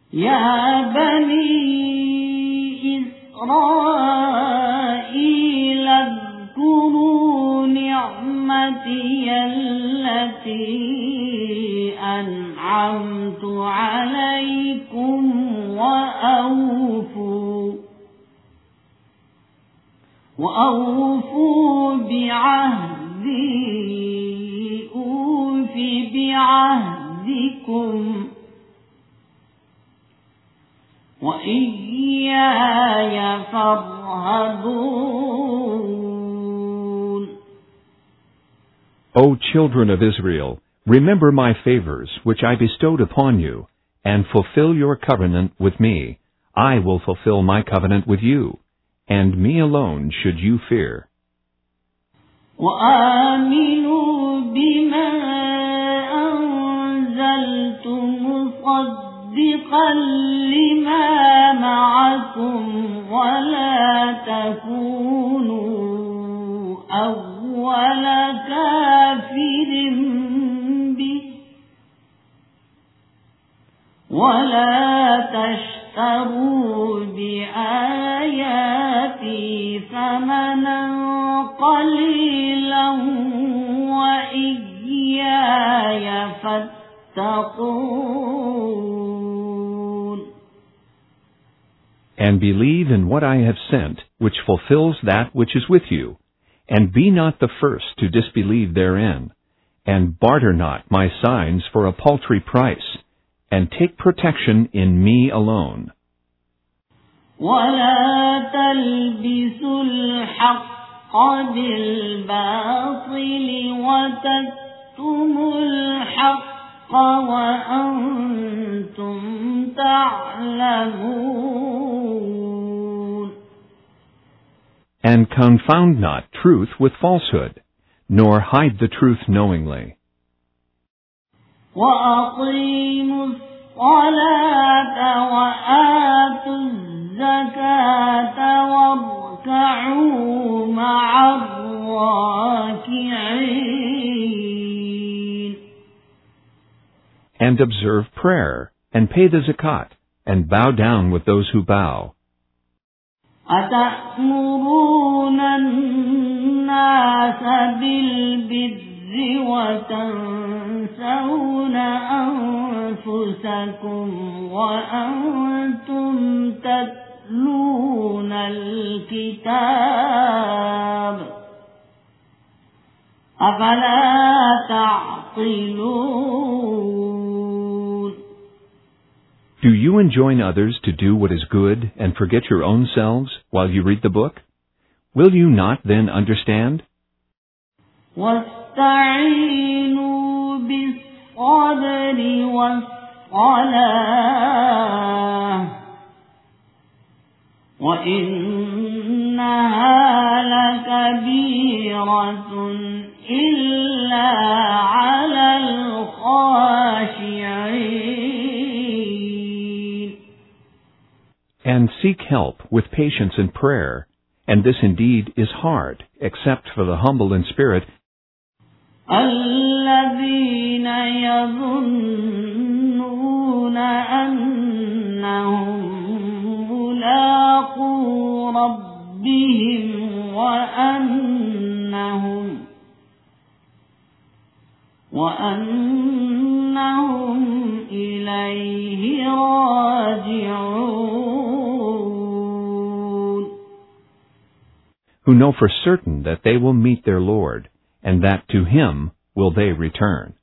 يا بني إسرائيل اذكروا نعمتي التي أنعمت عليكم وأوفوا بعهدي أوف بعهدكم وإياي فارهبون. O children of Israel, remember my favors which I bestowed upon you, and fulfill your covenant with me. I will fulfill my covenant with you, and me alone should you fear. وآمنوا بما أنزلت مصدقا لما معكم ولا تكونوا أول كافر به ولا تشتروا بآياتي ثمنا قليلا وإياي فاتقون. And believe in what I have sent, which fulfills that which is with you, and be not the first to disbelieve therein, and barter not my signs for a paltry price, and take protection in me alone. ولا تلبسوا الحق بالباطل وتكتموا الحق وأنتم تعلمون. And confound not truth with falsehood, nor hide the truth knowingly. وأقيموا الصلاة وآتوا الزكاة واركعوا مع الراكعين. And observe prayer, and pay the zakat, and bow down with those who bow. أتأمرون الناس بالبر وتنسون أنفسكم وأنتم تتلون الكتاب أفلا تعقلون. Do you enjoin others to do what is good and forget your own selves while you read the book? Will you not then understand? واستعينوا بالصبر والصلاة وإنها لكبيرة إلا على الخاشعين. And seek help with patience and prayer, and this indeed is hard, except for the humble in spirit, الذين يظنون أنهم ملاقو ربهم وأنهم إليه راجعون. who know for certain that they will meet their Lord, and that to Him will they return.